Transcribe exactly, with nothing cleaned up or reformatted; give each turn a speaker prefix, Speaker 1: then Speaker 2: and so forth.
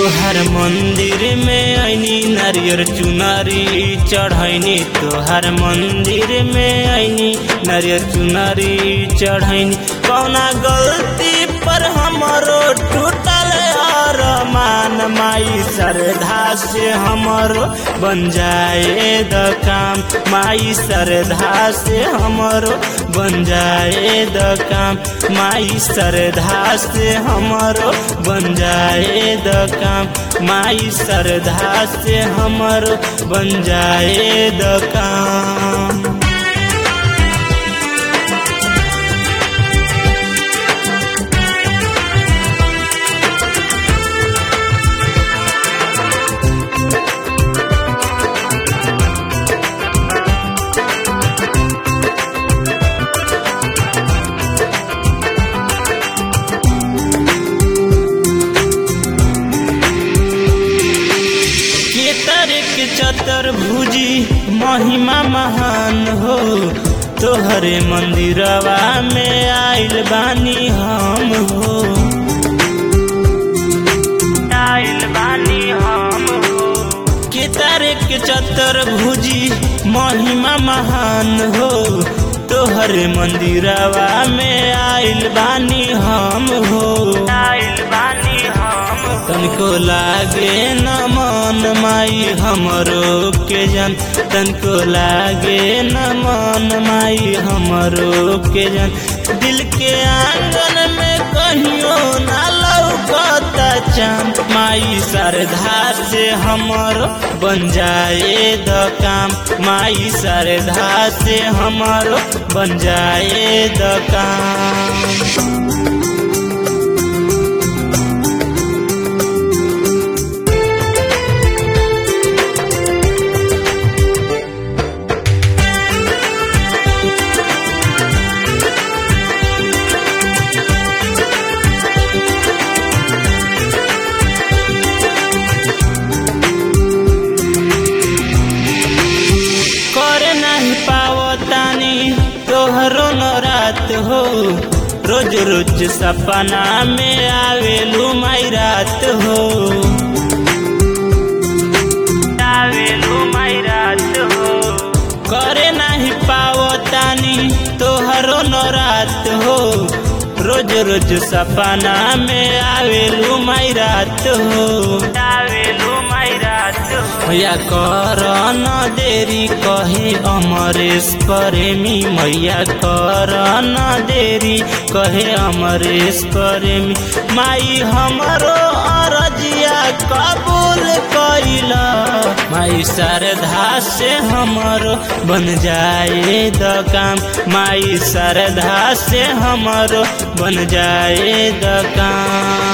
Speaker 1: तोहर मंदिर में आईनी नारियर चुनरी चढ़ैनी तोहर मंदिर में आईनी नारियर चुनरी चढ़ैनी कौना गलती पर हमरो टूटल अरमान माई श्रद्धा से हमरो बन जाए द काम माई श्रद्धा से हमरो बन जाए द काम माई श्रद्धा से हमरो बन जाए द काम माई श्रद्धा से हमरो बन जाए द काम। चतुर्भुजी महिमा महान हो तोहरे मंदिरवा में आइल बानी हम हो आइल बानी हम हो केतारे के चतुर्भुजी महिमा महान हो तोहरे मंदिरवा में आइल बानी हम हो आइल बानी हम तनको लागे न मन माई हमरो के जन तनको लागे न मन माई हमरो के जन दिल के आंगन में कहियो ना लौकता चांद माई श्रद्धा से हमरो बन जाए द काम माई श्रद्धा से हमरो बन जाए द काम। तोहरो न रात हो रोज रोज सपना में आवेलू माई रात हो आवेलू माई रात हो करे नहीं पावतानी तोहरो न रात हो रोज रोज सपना में आवेलू माई रात हो आवेलू माई रात हो मैया कर न देरी कहे अमरेश प्रेमी मैया कर न देरी कहे अमरेश प्रेमी माई हमरो अरजिया कबूल कइला माई श्रद्धा से हमरो बन जाए द काम माई श्रद्धा से हमरो बन जाए द काम।